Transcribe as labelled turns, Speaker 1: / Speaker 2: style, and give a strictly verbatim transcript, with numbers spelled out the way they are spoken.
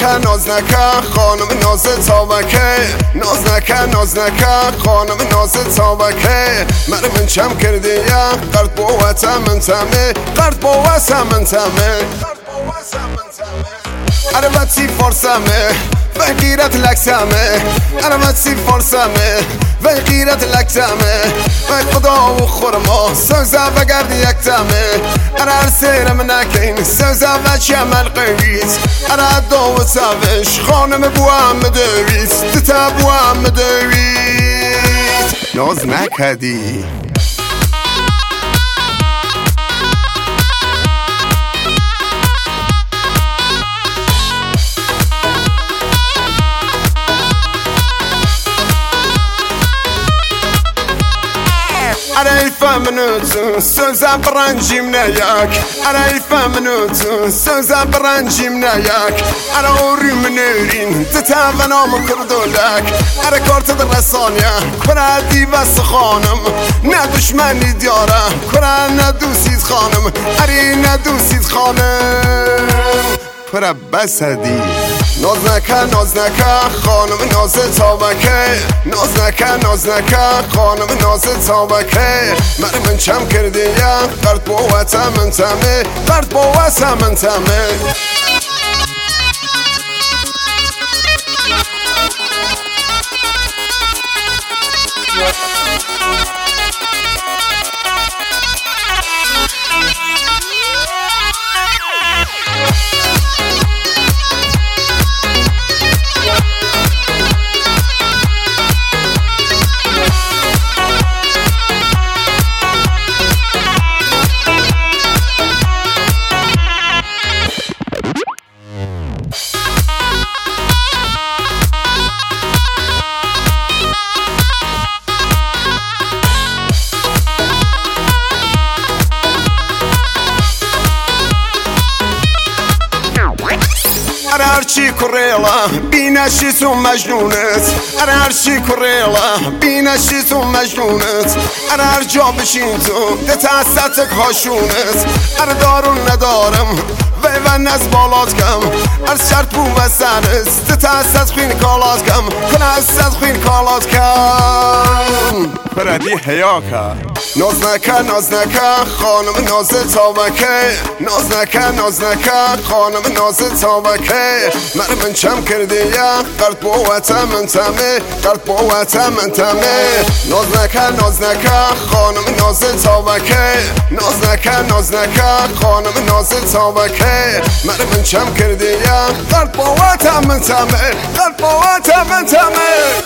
Speaker 1: نکن ناز نکن خانم ناز تابکه ناز نکن ناز نکن خانم ناز تابکه من من چم کردی یا قرد با وطن من تمه قرد با وطن من تمه عربتی فارسمه و غیرت لکسمه عربتی فارسمه و غیرت لکسمه و خدا و خورما سوزه و گرد یک تمه ارر سیرم نکین سوزه و چمل قویت ارر دو و سوش خانم بوام دویت دتا بوام دویت ناز نکدی أنا يفهمنوتو سوزا برانجي مناياك أنا يفهمنوتو سوزا برانجي مناياك أنا أوري منورين تتابنا مكردولك أنا كورت الرسانيا كنا ديباس خانم ندشمني ديارة كنا ندوسيد خانم أري ندوسيد خانم كنا بسدي ناز نکن ناز نکن خانم ناز تابکه ناز نکن ناز نکن خانم ناز تابکه من من چم کردی یا قرد با وطن من تمه قرد با وطن من تمه أنا هرشي كوريلا بينا شيسو مجنونت أنا هرشي كوريلا بينا شيسو مجنونت أنا هرجا بشينتو دتاستك هاشونت أنا دارو ندارم ویون از بالات کم از شرط بو و سرست تست از خوین کالات کم کن از خوین کالات کم پردی حیا کرد ناز نکن ناز نکن خانم ناز تابکه ناز نکن ناز نکن خانم ناز تابکه من من چم کردی یا قرد با وطن من تمه قرد با وطن من تمه ناز نکن ناز نکن خانم ناز تابکه ناز نکن ناز نکن خانم ناز تابکه من من چم کردی یا قلب با وطن من تمه قلب با وطن من تمه